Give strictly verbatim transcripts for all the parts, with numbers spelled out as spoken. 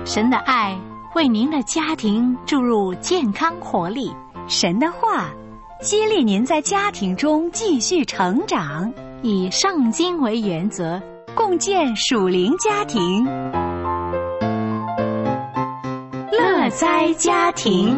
神的爱为您的家庭注入健康活力， 神的话激励您在家庭中继续成长， 以圣经为原则， 共建属灵家庭。 乐哉家庭。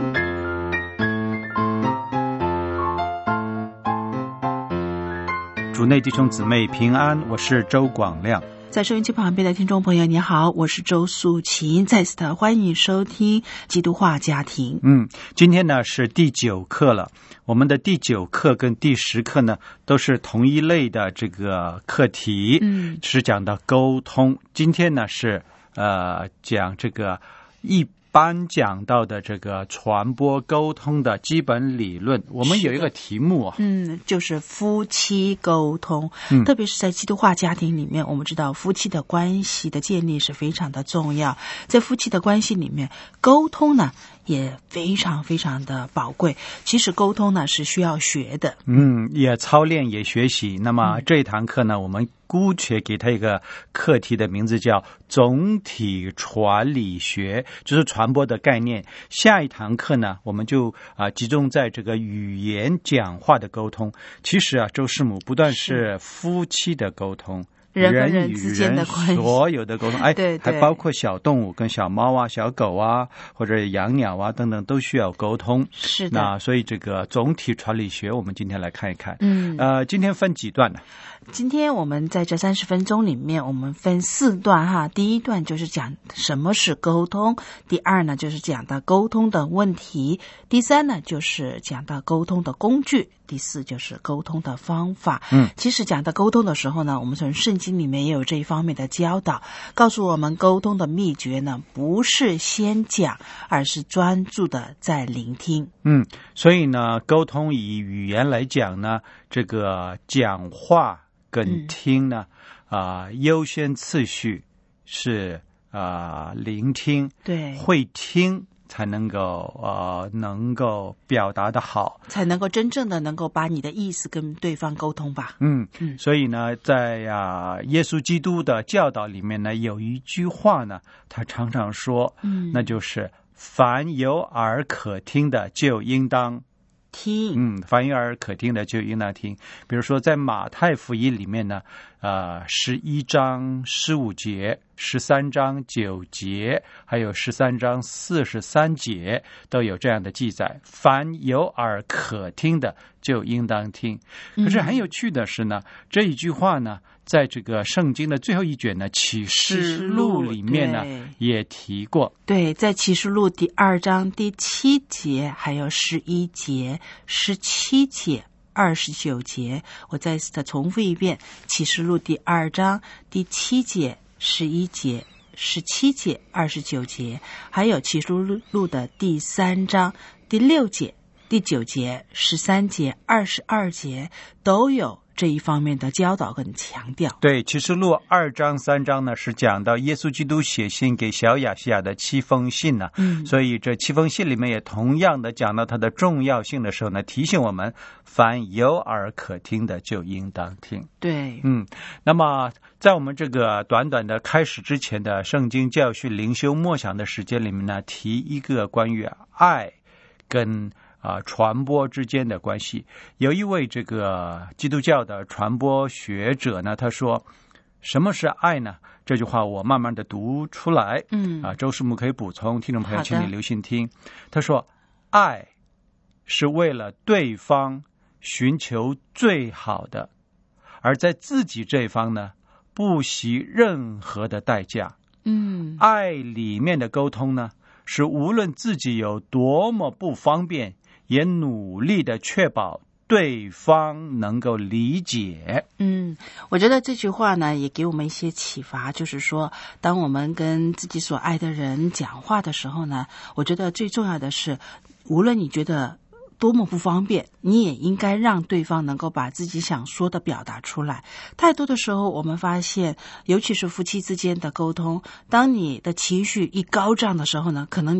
主内弟兄姊妹平安，我是周广亮。 在收音机旁边的听众朋友你好，我是周素琴，再次的欢迎收听基督化家庭。 嗯，今天呢是第九课了。我们的第九课跟第十课呢都是同一类的这个课题，嗯，是讲到沟通。今天呢是呃讲这个一般讲到的这个传播沟通的基本理论。我们有一个题目啊， 嗯，就是夫妻沟通、 嗯、 特别是在基督化家庭里面，我们知道夫妻的关系的建立是非常的重要，在夫妻的关系里面，沟通呢也非常非常的宝贵。其实沟通呢是需要学的， 嗯，也操练也学习。那么这一堂课呢、嗯、我们姑且给它一个课题的名字叫总体传理学，就是传播的概念。下一堂课呢我们就啊、呃、集中在这个语言讲话的沟通。其实啊周师母不但是夫妻的沟通， 人和人之间的关系， 所有的沟通，哎， 对对， 还包括小动物跟小猫啊、小狗啊，或者养鸟啊等等，都需要沟通。 是的， 那所以这个总体传理学，我们今天来看一看。 嗯， 呃，今天分几段呢？ 今天我们在这三十分钟里面，我们分四段哈。第一段就是讲什么是沟通，第二呢就是讲到沟通的问题，第三呢就是讲到沟通的工具，第四就是沟通的方法。嗯，其实讲到沟通的时候呢，我们从圣经里面也有这一方面的教导，告诉我们沟通的秘诀呢，不是先讲，而是专注的在聆听。 嗯，所以呢，沟通以语言来讲呢，这个讲话跟听呢，啊、嗯呃，优先次序是啊、呃，聆听， 对， 会听才能够呃能够表达的好， 才能够真正的能够把你的意思跟对方沟通吧。 嗯嗯，所以呢，在啊、呃、耶稣基督的教导里面呢，有一句话呢，他常常说，嗯，那就是凡有耳可听的，就应当听。 嗯，凡有耳可听的就应当听。比如说在马太福音里面呢，呃，十一章十五节、十三章九节，还有十三章四十三节都有这样的记载。凡有耳可听的就应当听。可是很有趣的是呢，嗯、这一句话呢，在这个圣经的最后一卷呢，启示录里面呢也提过。 对，在启示录第二章第七节，还有十一节、十七节、二十九节，我再次的重复一遍：启示录第二章第七节、十一节、十七节、二十九节，还有启示录的第三章第六节、第九节、十三节、二十二节，都有这一方面的教导跟强调。 对，启示录二章三章呢是讲到耶稣基督写信给小亚细亚的七封信呢、啊，嗯，所以这七封信里面也同样的讲到它的重要性的时候呢，提醒我们凡有耳可听的就应当听。 对， 嗯，那么在我们这个短短的开始之前的圣经教训灵修默想的时间里面呢，提一个关于爱跟啊，传播之间的关系。有一位这个基督教的传播学者呢，他说什么是爱呢？这句话我慢慢的读出来。嗯，啊，周师母可以补充，听众朋友请你留心听。他说爱是为了对方寻求最好的，而在自己这一方呢，不惜任何的代价。嗯，爱里面的沟通呢，是无论自己有多么不方便，也努力的确保对方能够理解。 嗯，我觉得这句话呢也给我们一些启发，就是说当我们跟自己所爱的人讲话的时候呢，我觉得最重要的是，无论你觉得多么不方便，你也应该让对方能够把自己想说的表达出来。太多的时候我们发现，尤其是夫妻之间的沟通，当你的情绪一高涨的时候呢，可能你就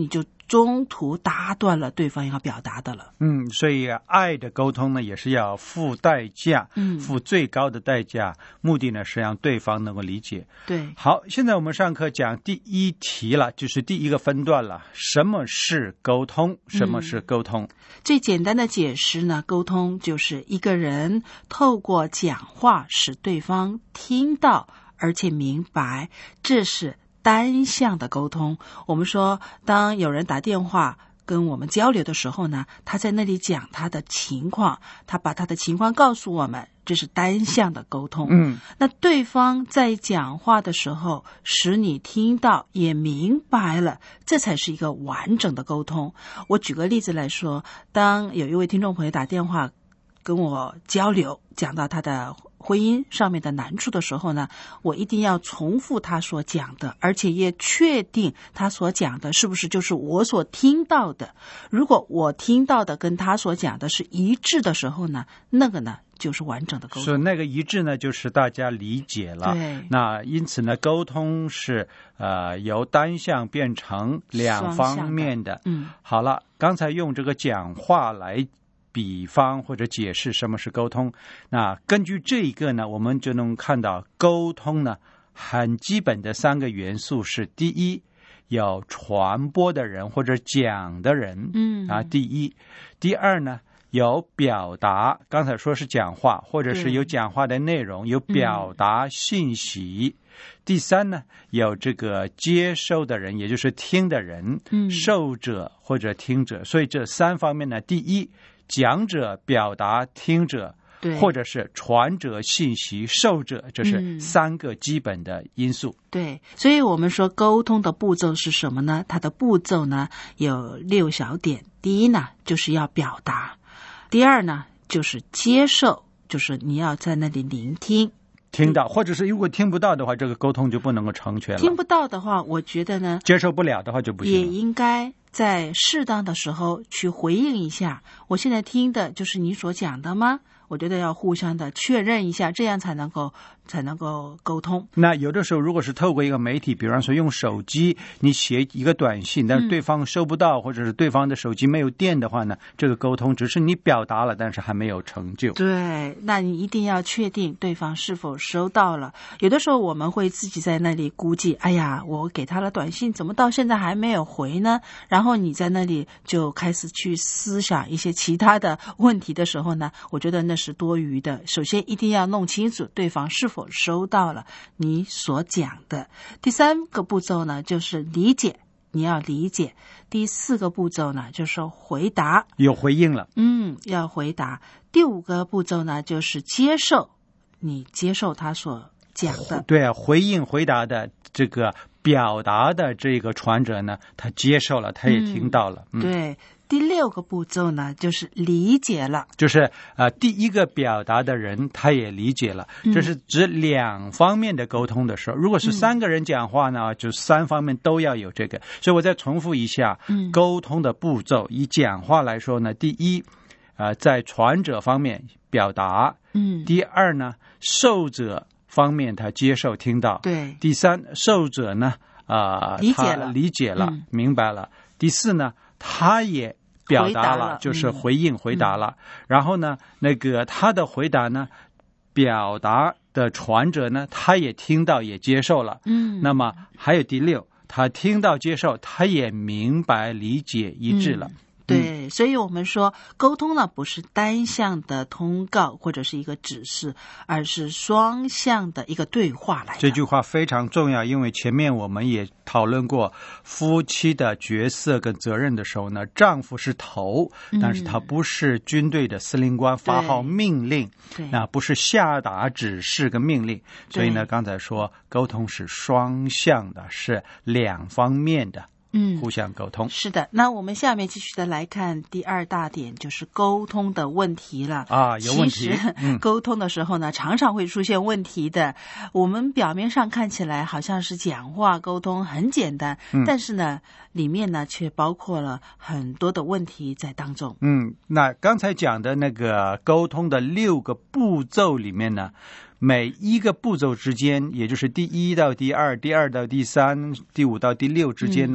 中途打断了对方要表达的了。 嗯，所以爱的沟通呢，也是要付代价， 嗯， 付最高的代价，目的呢是让对方能够理解。 对， 好，现在我们上课讲第一题了，就是第一个分段了。什么是沟通？什么是沟通？ 嗯，最简单的解释呢，沟通就是一个人透过讲话使对方听到而且明白，这是单向的沟通。我们说，当有人打电话跟我们交流的时候呢，他在那里讲他的情况，他把他的情况告诉我们，这是单向的沟通。 嗯， 那对方在讲话的时候使你听到也明白了，这才是一个完整的沟通。我举个例子来说，当有一位听众朋友打电话跟我交流，讲到他的婚姻上面的难处的时候呢，我一定要重复他所讲的，而且也确定他所讲的是不是就是我所听到的。如果我听到的跟他所讲的是一致的时候呢，那个呢就是完整的沟通。 所以那个一致呢，就是大家理解了。 对， 那因此呢，沟通是呃由单向变成两方面的。 嗯， 好了，刚才用这个讲话来比方或者解释什么是沟通，那根据这一个呢，我们就能看到沟通呢很基本的三个元素是：第一，有传播的人或者讲的人， 嗯啊，第一；第二呢，有表达，刚才说是讲话，或者是有讲话的内容，有表达信息。第三呢，有这个接收的人，也就是听的人， 嗯， 受者或者听者。所以这三方面呢，第一，讲者、表达、听者， 对， 或者是传者、信息、受者，这是三个基本的因素。 嗯，对，所以我们说沟通的步骤是什么呢？它的步骤呢有六小点。第一呢，就是要表达；第二呢，就是接受，就是你要在那里聆听。 听到，或者是如果听不到的话，这个沟通就不能够成全了。 听不到的话，我觉得呢， 接受不了的话就不行了。 也应该在适当的时候去回应一下，我现在听的就是你所讲的吗？我觉得要互相的确认一下，这样才能够才能够沟通。 那有的时候如果是透过一个媒体，比方说用手机你写一个短信，但是对方收不到，嗯，或者是对方的手机没有电的话呢，这个沟通只是你表达了，但是还没有成就。 对，那你一定要确定对方是否收到了。有的时候我们会自己在那里估计，哎呀，我给他了短信，怎么到现在还没有回呢？然后你在那里就开始去思想一些其他的问题的时候呢，我觉得那是多余的。首先一定要弄清楚对方是否收到了你所讲的。第三个步骤呢，就是理解，你要理解。第四个步骤呢，就是回答， 有回应了， 嗯，要回答。第五个步骤呢，就是接受，你接受他所讲的。 对啊，回应回答的这个表达的这个传者呢，他接受了，他也听到了。 嗯，对。第六个步骤呢，就是理解了， 就是呃，第一个表达的人他也理解了， 嗯， 这是指两方面的沟通的时候。如果是三个人讲话呢，嗯，就三方面都要有这个。所以我再重复一下， 嗯， 沟通的步骤。以讲话来说呢，第一，呃，在传者方面表达， 嗯， 第二呢，受者方面他接受听到， 对， 第三，受者呢，啊、呃， 理解了， 理解了， 嗯， 明白了。第四呢，他也表达了， 了就是回应回答了，嗯，然后呢，那个他的回答呢，表达的传者呢，他也听到也接受了， 嗯， 那么还有第六，他听到接受，他也明白理解一致了。 嗯，对，所以我们说沟通呢，不是单向的通告或者是一个指示，而是双向的一个对话来的。 这句话非常重要，因为前面我们也讨论过夫妻的角色跟责任的时候呢，丈夫是头，但是他不是军队的司令官，发号命令，那不是下达指示跟命令。所以呢，刚才说沟通是双向的，是两方面的。嗯，互相沟通。 是的，那我们下面继续的来看第二大点，就是沟通的问题了。 啊，有问题。 其实、嗯、沟通的时候呢，常常会出现问题的。我们表面上看起来好像是讲话沟通很简单，嗯、但是呢，里面呢却包括了很多的问题在当中。 嗯，那刚才讲的那个沟通的六个步骤里面呢，每一个步骤之间，也就是第一到第二、第二到第三、第五到第六之间呢，嗯、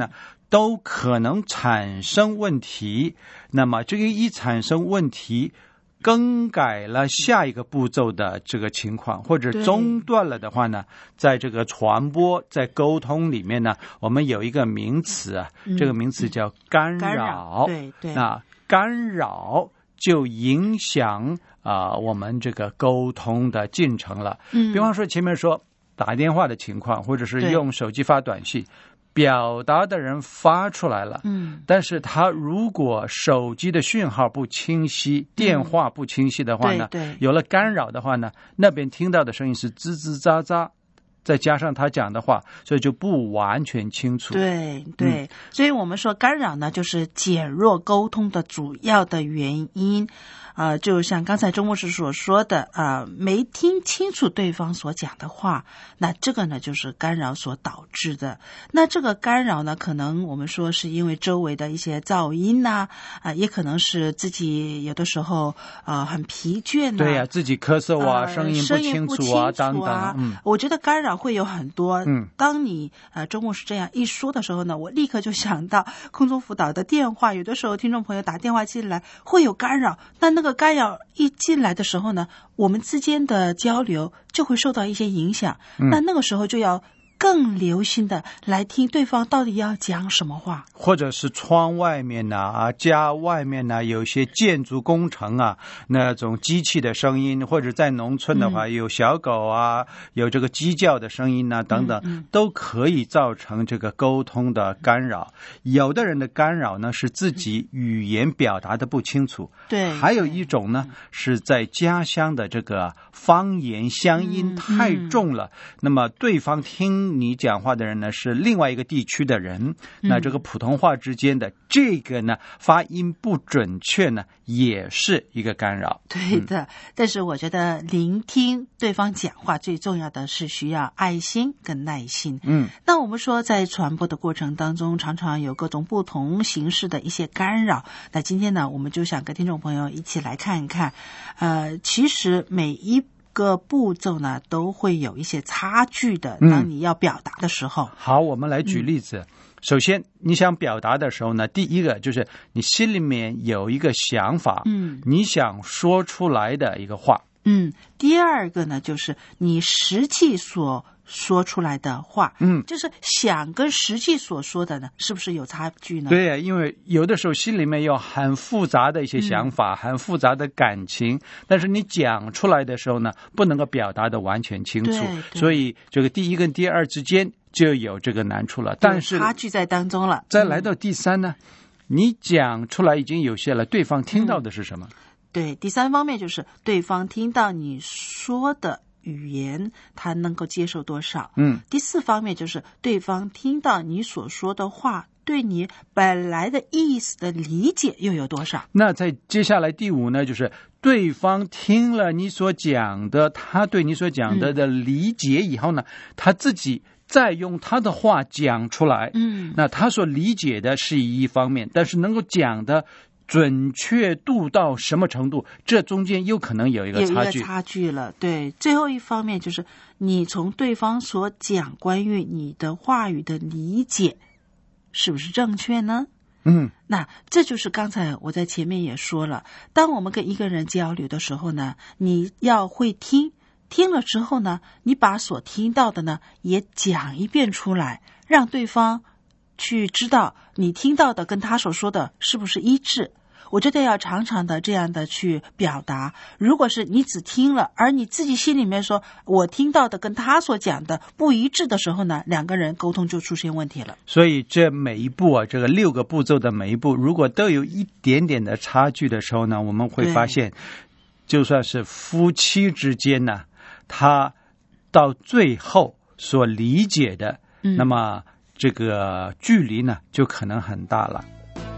都可能产生问题。那么这个一产生问题，更改了下一个步骤的这个情况，或者中断了的话呢，在这个传播在沟通里面呢，我们有一个名词啊，嗯、这个名词叫干扰。 干扰对对， 那干扰就影响啊、呃、我们这个沟通的进程了。嗯，比方说前面说打电话的情况，或者是用手机发短信。表达的人发出来了，嗯，但是他如果手机的讯号不清晰，嗯、电话不清晰的话呢， 对对， 有了干扰的话呢，那边听到的声音是吱吱喳喳，再加上他讲的话，所以就不完全清楚。 对对、嗯，所以我们说干扰呢，就是减弱沟通的主要的原因。呃，就像刚才周牧师所说的，呃，没听清楚对方所讲的话，那这个呢就是干扰所导致的。那这个干扰呢，可能我们说是因为周围的一些噪音呐、啊，啊、呃，也可能是自己有的时候呃很疲倦、啊， 对呀、啊，自己咳嗽啊， 呃、 声音不清楚啊，等等。嗯， 我觉得干扰会有很多。嗯，当你呃周牧师这样一说的时候呢，我立刻就想到空中辅导的电话，有的时候听众朋友打电话进来会有干扰，那那个。干扰一进来的时候呢，我们之间的交流就会受到一些影响。嗯、那那个时候就要更留心的来听对方到底要讲什么话， 或者是窗外面呢啊，家外面呢有些建筑工程啊，那种机器的声音，或者在农村的话、嗯、有小狗啊，有这个鸡叫的声音啊等等、嗯嗯，都可以造成这个沟通的干扰。有的人的干扰呢是自己语言表达的不清楚， 对， 还有一种呢是在家乡的这个方言乡音太重了，嗯嗯、那么对方听你讲话的人呢是另外一个地区的人，那这个普通话之间的这个呢发音不准确呢也是一个干扰。 对的、嗯、但是我觉得聆听对方讲话最重要的是需要爱心跟耐心。嗯，那我们说在传播的过程当中常常有各种不同形式的一些干扰，那今天呢我们就想跟听众朋友一起来看一看，呃，其实每一个步骤呢都会有一些差距的，当你要表达的时候、嗯、 好，我们来举例子、嗯、首先你想表达的时候呢，第一个就是你心里面有一个想法，嗯，你想说出来的一个话， 嗯，第二个呢就是你实际所说出来的话，嗯，就是想跟实际所说的呢是不是有差距呢？ 对，因为有的时候心里面有很复杂的一些想法、嗯、很复杂的感情，但是你讲出来的时候呢不能够表达的完全清楚，所以这个第一跟第二之间就有这个难处了，但是差距在当中了。 再来到第三呢、嗯、你讲出来已经有些了，对方听到的是什么、嗯、 对，第三方面就是对方听到你说的语言他能够接受多少，嗯，第四方面就是对方听到你所说的话对你本来的意思的理解又有多少。 那在接下来第五呢，就是对方听了你所讲的，他对你所讲的的理解以后呢、嗯、他自己再用他的话讲出来，嗯，那他所理解的是一方面，但是能够讲的准确度到什么程度，这中间有可能有一个差距， 有一个差距了。对，最后一方面就是你从对方所讲关于你的话语的理解是不是正确呢？嗯，那这就是刚才我在前面也说了，当我们跟一个人交流的时候呢，你要会听，听了之后呢，你把所听到的呢也讲一遍出来，让对方去知道你听到的跟他所说的是不是一致。我觉得要常常的这样的去表达，如果是你只听了，而你自己心里面说我听到的跟他所讲的不一致的时候呢，两个人沟通就出现问题了。 所以这每一步啊，这个六个步骤的每一步如果都有一点点的差距的时候呢，我们会发现就算是夫妻之间呢，他到最后所理解的、嗯、那么这个距离呢就可能很大了。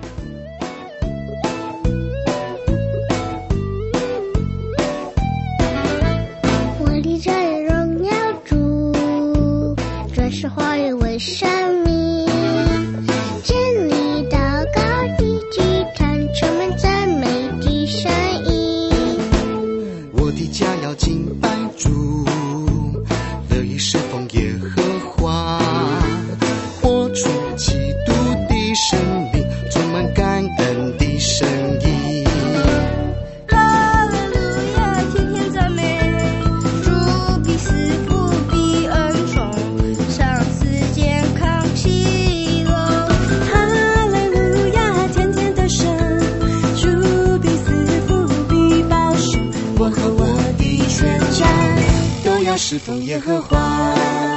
我立着荣耀主，这是话语为生命，真理祷告的祭坛，充满赞美的声音。 我的家要敬拜主，乐意侍奉耶和华，活出基督的侍奉耶和华。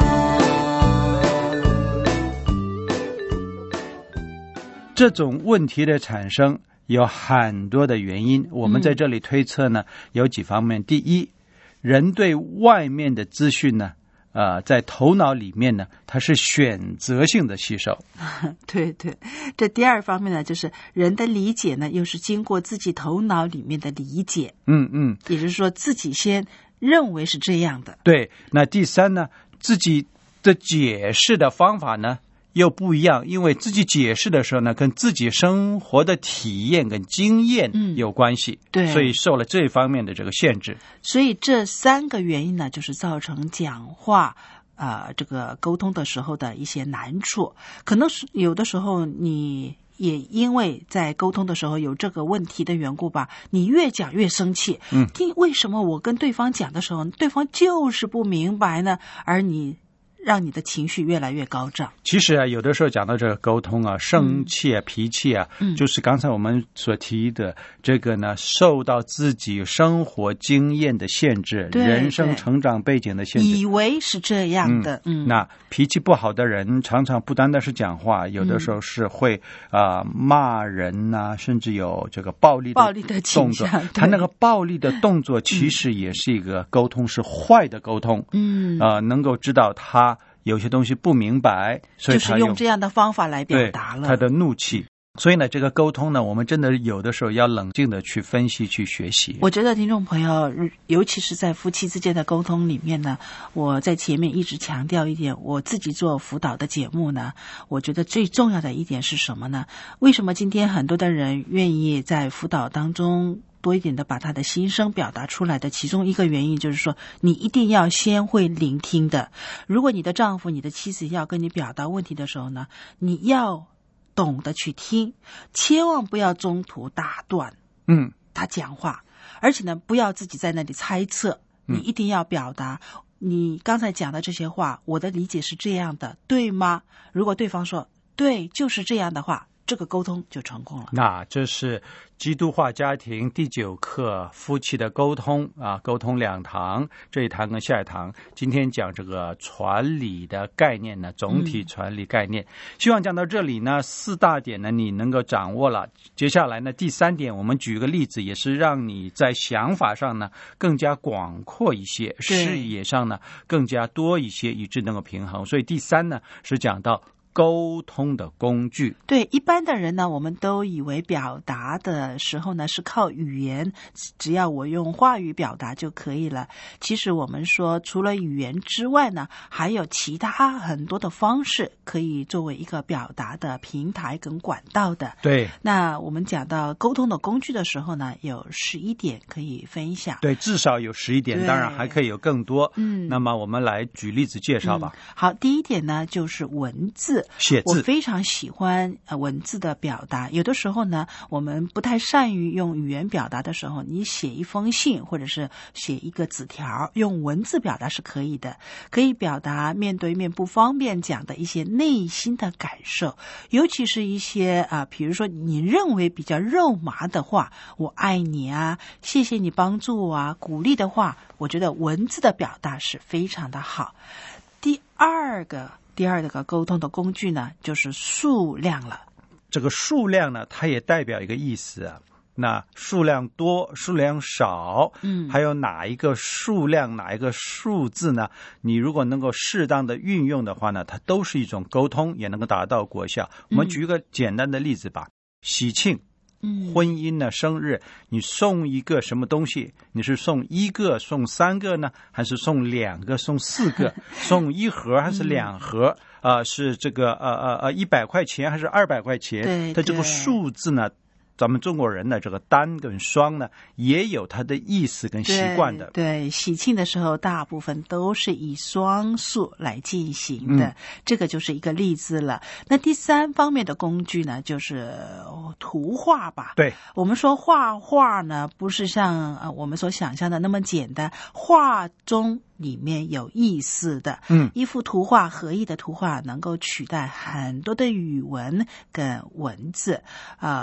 这种问题的产生有很多的原因，我们在这里推测呢，嗯、有几方面。第一，人对外面的资讯呢，呃，在头脑里面呢，它是选择性的吸收。 对对，这第二方面呢，就是人的理解呢，又是经过自己头脑里面的理解。 嗯嗯， 也就是说，自己先认为是这样的。 对，那第三呢，自己的解释的方法呢又不一样，因为自己解释的时候呢，跟自己生活的体验跟经验有关系，嗯、对，所以受了这方面的这个限制。 所以这三个原因呢，就是造成讲话呃这个沟通的时候的一些难处。可能是有的时候你也因为在沟通的时候有这个问题的缘故吧，你越讲越生气。嗯，听为什么我跟对方讲的时候，对方就是不明白呢？而你让你的情绪越来越高涨。 其实啊，有的时候讲到这个沟通啊，生气啊、嗯、脾气啊、嗯，就是刚才我们所提的这个呢，受到自己生活经验的限制，人生成长背景的限制， 以为是这样的。嗯， 嗯那脾气不好的人，常常不单单是讲话，有的时候是会啊、呃、骂人呐、啊，甚至有这个暴力的暴力的动作。他那个暴力的动作，其实也是一个沟通，嗯、是坏的沟通。嗯，啊、呃，能够知道他有些东西不明白，所以他就是用这样的方法来表达了他的怒气。所以呢，这个沟通呢，我们真的有的时候要冷静的去分析、去学习。 我觉得听众朋友，尤其是在夫妻之间的沟通里面呢，我在前面一直强调一点，我自己做辅导的节目呢，我觉得最重要的一点是什么呢？为什么今天很多的人愿意在辅导当中多一点的把他的心声表达出来的其中一个原因就是说，你一定要先会聆听的。如果你的丈夫、你的妻子要跟你表达问题的时候呢，你要懂得去听，千万不要中途打断嗯他讲话，而且呢不要自己在那里猜测，你一定要表达、嗯、你刚才讲的这些话，我的理解是这样的，对吗？如果对方说对，就是这样的话，这个沟通就成功了。 那这是基督化家庭第九课夫妻的沟通啊，沟通两堂，这一堂跟下一堂。今天讲这个传理的概念呢，总体传理概念。嗯、希望讲到这里呢，四大点呢你能够掌握了。接下来呢，第三点，我们举个例子，也是让你在想法上呢更加广阔一些，视野上呢更加多一些，以致能够平衡。所以第三呢是讲到沟通的工具。 对，一般的人呢，我们都以为表达的时候呢是靠语言，只要我用话语表达就可以了。其实我们说，除了语言之外呢，还有其他很多的方式可以作为一个表达的平台跟管道的。 对， 那我们讲到沟通的工具的时候呢，有十一点可以分享。 对，至少有十一点，当然还可以有更多。嗯，那么我们来举例子介绍吧。 嗯、好，第一点呢就是文字。 写字， 我非常喜欢呃文字的表达。有的时候呢，我们不太善于用语言表达的时候，你写一封信或者是写一个纸条，用文字表达是可以的，可以表达面对面不方便讲的一些内心的感受，尤其是一些啊、呃，比如说你认为比较肉麻的话，我爱你啊，谢谢你帮助我啊，鼓励的话，我觉得文字的表达是非常的好。第二个。第二个沟通的工具呢，就是数量了。 这个数量呢，它也代表一个意思啊。那数量多，数量少，嗯，还有哪一个数量，哪一个数字呢？你如果能够适当的运用的话呢，它都是一种沟通，也能够达到果效。我们举一个简单的例子吧，喜庆。嗯，婚姻呢，生日，你送一个什么东西？你是送一个、送三个呢，还是送两个、送四个？送一盒还是两盒？啊、呃，是这个呃呃呃一百块钱还是二百块钱？ 对， 它这个数字呢，咱们中国人的这个单跟双呢，也有它的意思跟习惯的。 对，对，喜庆的时候，大部分都是以双数来进行的，嗯、这个就是一个例子了。那第三方面的工具呢，就是图画吧。 对， 我们说画画呢，不是像呃我们所想象的那么简单，画中里面有意思的。嗯，一幅图画，合意的图画能够取代很多的语文跟文字，呃。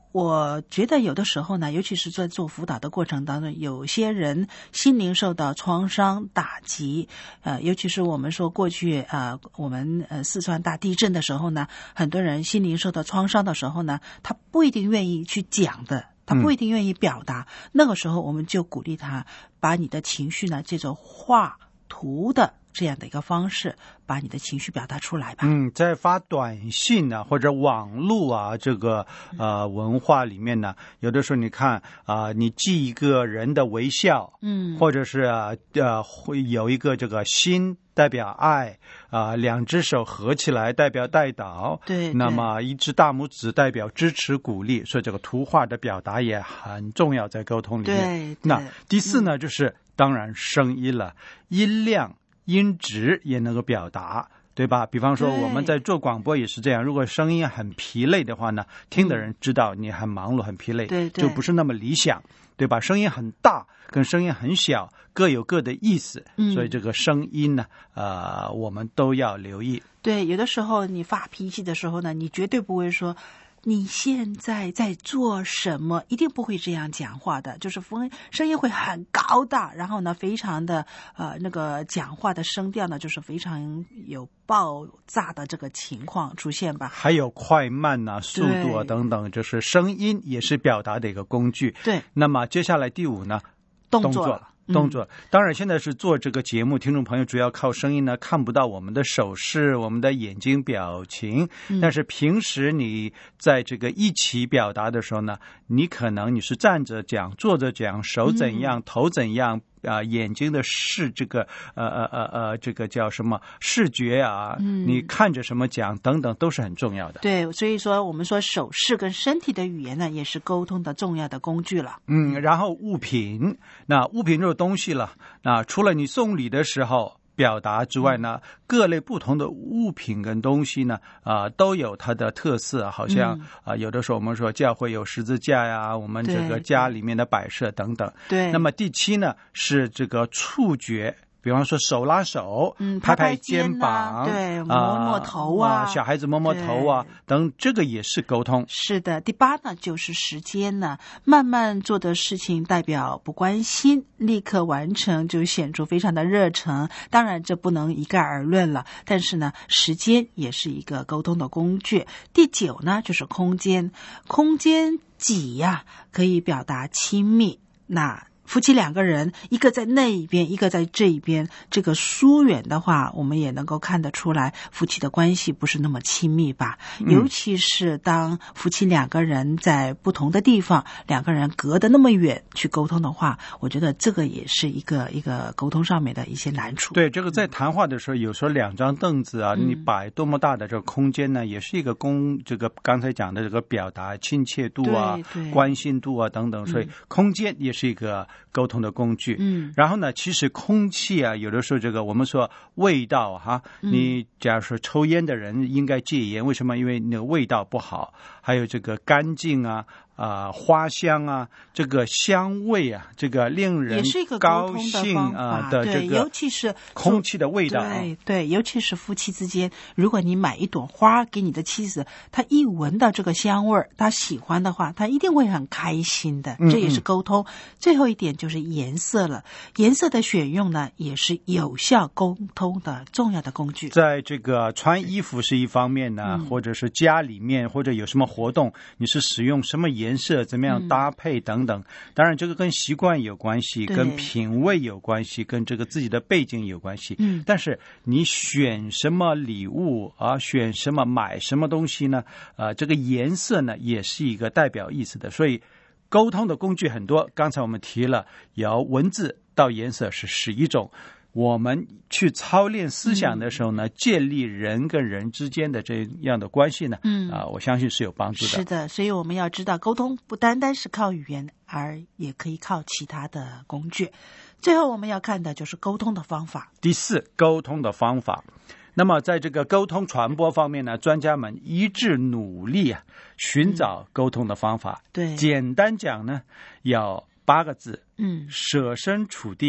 我觉得有的时候呢，尤其是在做辅导的过程当中，有些人心灵受到创伤打击，呃，尤其是我们说过去呃，我们呃四川大地震的时候呢，很多人心灵受到创伤的时候呢，他不一定愿意去讲的。他不一定愿意表达，嗯、那个时候我们就鼓励他把你的情绪呢，借着画图的这样的一个方式，把你的情绪表达出来吧。 嗯，在发短信啊或者网络啊这个呃文化里面呢，有的时候你看啊、呃，你寄一个人的微笑，嗯，或者是呃会有一个这个心代表爱啊、呃，两只手合起来代表带导， 对， 那么一只大拇指代表支持鼓励，所以这个图画的表达也很重要，在沟通里面。 对， 那第四呢，嗯、就是当然声音了，音量。音质也能够表达，对吧？比方说我们在做广播也是这样，如果声音很疲累的话呢，听的人知道你很忙碌很疲累， 对对， 就不是那么理想，对吧？声音很大跟声音很小各有各的意思，嗯、所以这个声音呢呃，我们都要留意。 对，有的时候你发脾气的时候呢，你绝对不会说你现在在做什么，一定不会这样讲话的，就是声音会很高大，然后呢非常的呃那个讲话的声调呢就是非常有爆炸的这个情况出现吧。 还有快慢啊速度啊等等，就是声音也是表达的一个工具。 对， 那么接下来第五呢， 动作动作动作，当然现在是做这个节目，听众朋友主要靠声音呢，看不到我们的手势，我们的眼睛表情，嗯、但是平时你在这个一起表达的时候呢，你可能你是站着讲，坐着讲，手怎样，嗯、头怎样。啊、呃，眼睛的视这个呃呃呃呃，这个叫什么视觉啊？嗯，你看着什么讲等等都是很重要的。 对，所以说我们说手势跟身体的语言呢，也是沟通的重要的工具了。 嗯，然后物品，那物品就是东西了。那除了你送礼的时候表达之外呢，嗯、各类不同的物品跟东西呢，啊、呃，都有它的特色。好像啊、嗯呃，有的时候我们说教会有十字架呀，我们这个家里面的摆设等等。 对。 那么第七呢是这个触觉。比方说手拉手， 嗯， 拍拍肩膀， 对，摸摸头啊， 啊小孩子摸摸头啊，等，这个也是沟通。 是的，第八呢就是时间呢，慢慢做的事情代表不关心，立刻完成就显出非常的热忱。当然这不能一概而论了，但是呢，时间也是一个沟通的工具。第九呢就是空间，空间挤呀、啊，可以表达亲密。那夫妻两个人，一个在那一边，一个在这一边，这个疏远的话，我们也能够看得出来，夫妻的关系不是那么亲密吧。嗯、尤其是当夫妻两个人在不同的地方，两个人隔得那么远去沟通的话，我觉得这个也是一个一个沟通上面的一些难处。 对，这个在谈话的时候，有时候两张凳子啊，嗯、你摆多么大的这个空间呢，也是一个公这个刚才讲的这个表达亲切度啊、关心度啊等等，所以空间也是一个沟通的工具。嗯，然后呢，其实空气啊，有的时候这个我们说味道哈，嗯、你假如说抽烟的人应该戒烟，为什么？因为那个味道不好。还有这个干净啊。啊、呃，花香啊，这个香味啊，这个令人高兴啊的这个， 尤其是空气的味道、啊， 对对，尤其是夫妻之间，如果你买一朵花给你的妻子，她一闻到这个香味儿，她喜欢的话，她一定会很开心的，这也是沟通。嗯嗯最后一点就是颜色了，颜色的选用呢，也是有效沟通的重要的工具。 在这个穿衣服是一方面呢，嗯、或者是家里面或者有什么活动，你是使用什么颜色？颜色怎么样搭配等等、嗯、当然这个跟习惯有关系，跟品味有关系，跟这个自己的背景有关系、嗯、但是你选什么礼物啊，选什么买什么东西呢、呃、这个颜色呢也是一个代表意思的。所以沟通的工具很多，刚才我们提了由文字到颜色是十一种，我们去操练思想的时候呢、嗯、建立人跟人之间的这样的关系呢，嗯啊、呃，我相信是有帮助的。 是的，所以我们要知道沟通不单单是靠语言，而也可以靠其他的工具。最后我们要看的就是沟通的方法。 第四，沟通的方法。那么在这个沟通传播方面呢，专家们一致努力啊，寻找沟通的方法。嗯、对，简单讲呢，要八个字，嗯，设身处地，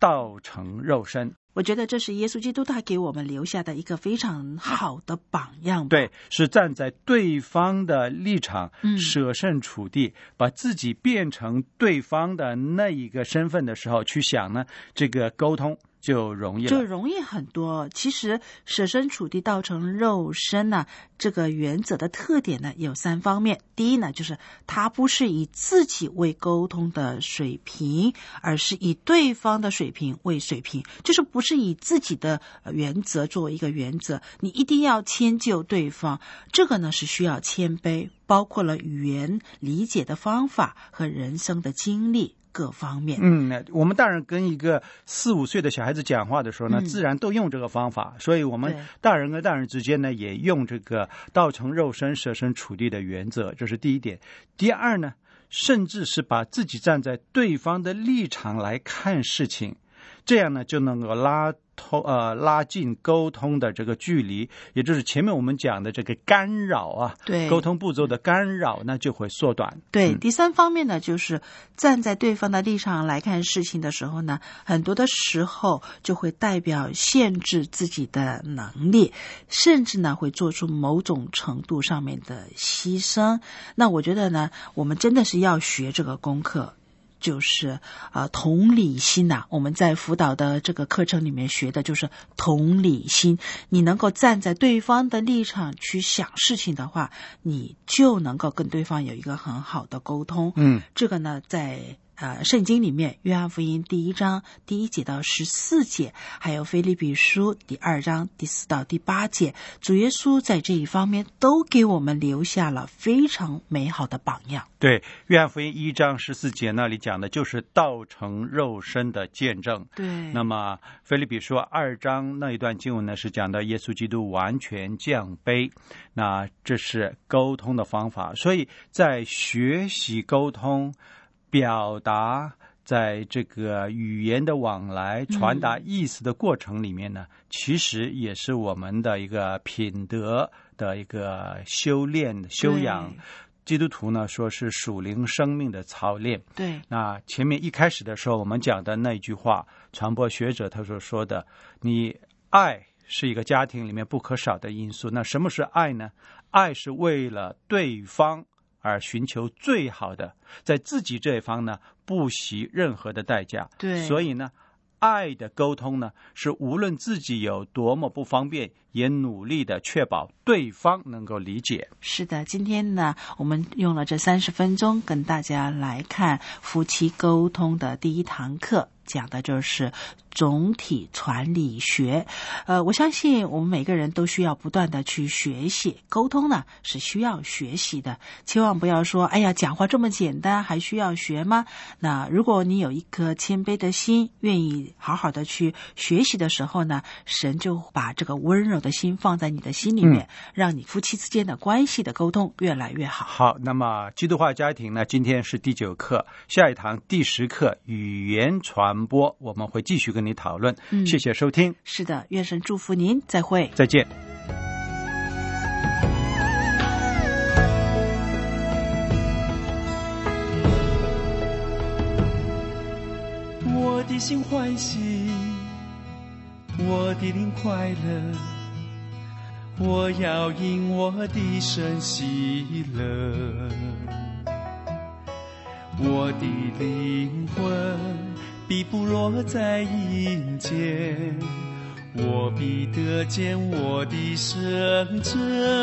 道成肉身。 我觉得这是耶稣基督他给我们留下的一个非常好的榜样。 对，是站在对方的立场， 嗯设身处地，把自己变成对方的那一个身份的时候去想呢，这个沟通就容易了， 就容易很多。其实设身处地道成肉身呢、啊，这个原则的特点呢有三方面。第一呢，就是它不是以自己为沟通的水平，而是以对方的水平为水平，就是不是以自己的原则作为一个原则，你一定要迁就对方。这个呢是需要谦卑，包括了语言理解的方法和人生的经历各方面。 嗯，我们大人跟一个四五岁的小孩子讲话的时候呢， 嗯、 自然都用这个方法，所以我们大人跟大人之间呢，也用这个道成肉身、设身处地的原则，这是第一点。第二呢，甚至是把自己站在对方的立场来看事情，这样呢就能够拉通呃拉近沟通的这个距离，也就是前面我们讲的这个干扰啊， 对沟通步骤的干扰呢就会缩短。 对、 嗯， 第三方面呢，就是站在对方的立场来看事情的时候呢，很多的时候就会代表限制自己的能力，甚至呢会做出某种程度上面的牺牲。那我觉得呢，我们真的是要学这个功课。就是呃同理心呐、啊，我们在辅导的这个课程里面学的就是同理心。你能够站在对方的立场去想事情的话，你就能够跟对方有一个很好的沟通。 嗯， 这个呢，在呃圣经里面，约翰福音第一章第一节到十四节，还有腓立比书第二章第四到第八节，主耶稣在这一方面都给我们留下了非常美好的榜样。 对，约翰福音一章十四节那里讲的就是道成肉身的见证。 对， 那么腓立比书二章那一段经文呢，是讲到耶稣基督完全降卑，那这是沟通的方法。所以在学习沟通、表达，在这个语言的往来、传达意思的过程里面呢、嗯、其实也是我们的一个品德的一个修炼修养。基督徒呢说是属灵生命的操练。 对， 那前面一开始的时候我们讲的那句话，传播学者他所说的，你爱是一个家庭里面不可少的因素。那什么是爱呢？爱是为了对方而寻求最好的，在自己这一方呢不惜任何的代价。 对， 所以呢爱的沟通呢，是无论自己有多么不方便，也努力的确保对方能够理解。 是的，今天呢，我们用了这三十分钟跟大家来看夫妻沟通的第一堂课，讲的就是总体传理学。呃，我相信我们每个人都需要不断的去学习，沟通呢是需要学习的，千万不要说，哎呀，讲话这么简单，还需要学吗？那如果你有一颗谦卑的心，愿意好好的去学习的时候呢，神就把这个温柔的心放在你的心里面，嗯、让你夫妻之间的关系的沟通越来越好。 好，那么基督化家庭呢，今天是第九课，下一堂第十课语言传播，我们会继续跟你讨论。嗯、谢谢收听。 是的，愿神祝福您，再会。 再见。 我的心欢喜，我的灵快乐，我要因我的神喜乐。我的灵魂必不落在阴间，我必得见我的圣者。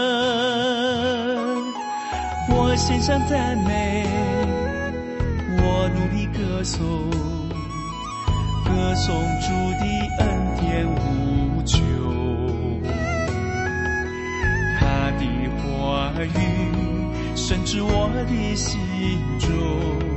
我献上赞美，我努力歌颂，歌颂主的恩典无穷。他的话语深至我的心中，